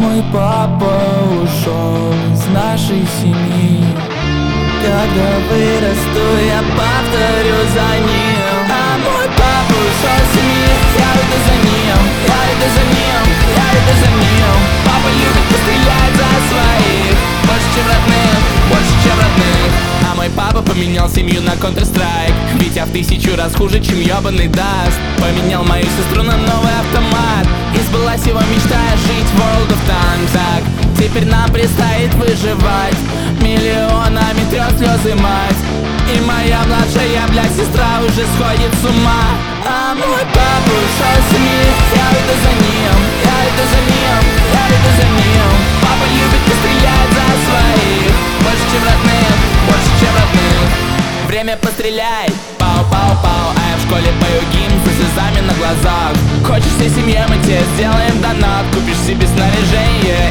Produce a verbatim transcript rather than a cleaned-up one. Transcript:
мой папа ушел из нашей семьи. Когда вырасту, я повторю за ним. А мой папа ушел из семьи, я иду за ним, я иду за ним, я иду за ним. Папа любит пострелять за своих, больше чем родных, больше чем родных. А мой папа поменял семью на Counter-Strike, ведь я в тысячу раз хуже, чем ёбаный даст. Поменял мою сестру на новый автомат, и сбылась его мечта жить в World of Tanks. Так, теперь нам предстоит выживать, миллионами трёх слёз и мать. И моя младшая, блядь, сестра уже сходит с ума. А мой папа ушел из семьи, я иду за ним, я иду за ним, я иду за ним. Папа любит пострелять за своих, больше чем родных, больше чем родных. Время пострелять, пау-пау-пау. А я в школе пою гимн со слезами на глазах. Хочешь всей семье, мы тебе сделаем донат. Купишь себе снаряжение